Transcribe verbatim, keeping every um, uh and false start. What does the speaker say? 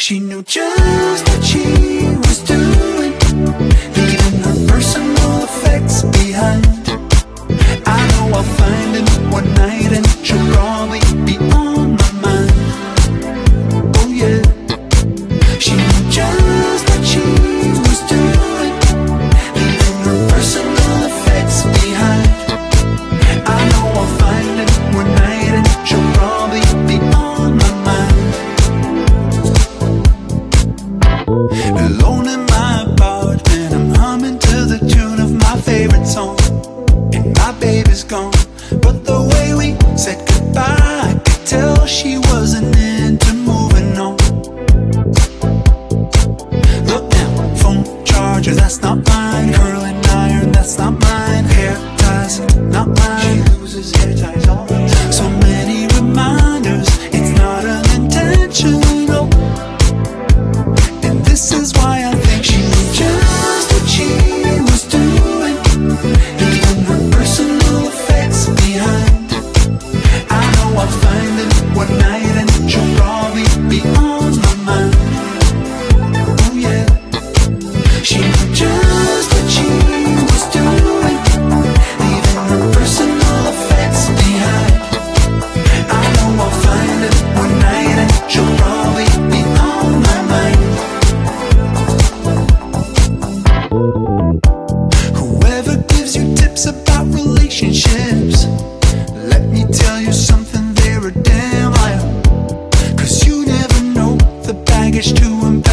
She knew just what she was doing, leaving her personal effects behind. I know I'll find him one night and she'll probably be on my mind. Oh yeah. She knew just what she was doing, leaving her personal effects behind. I know I'll find him one night and she'll probably be on my mind. Alone in my apartment, I'm humming to the tune of my favorite song, and my baby's gone. But the way we said goodbye, I could tell she wasn't into moving on. Look now, phone charger, that's not mine. Curling iron, that's not mine. Hair ties, not mine. She loses hair ties all the time. So many reminders, it's not unintentional. And this is why I think she knew just what she was doing, leaving her personal effects behind. I know I'll find it one night and she'll probably be on my mind. Oh yeah. She knew just what she was doing, leaving her personal effects behind. I know I'll find it one night and she'll probably be on my mind. Whoever gives you tips about relationships, let me tell you something, they're a damn liar. Cause you never know the baggage to unpack.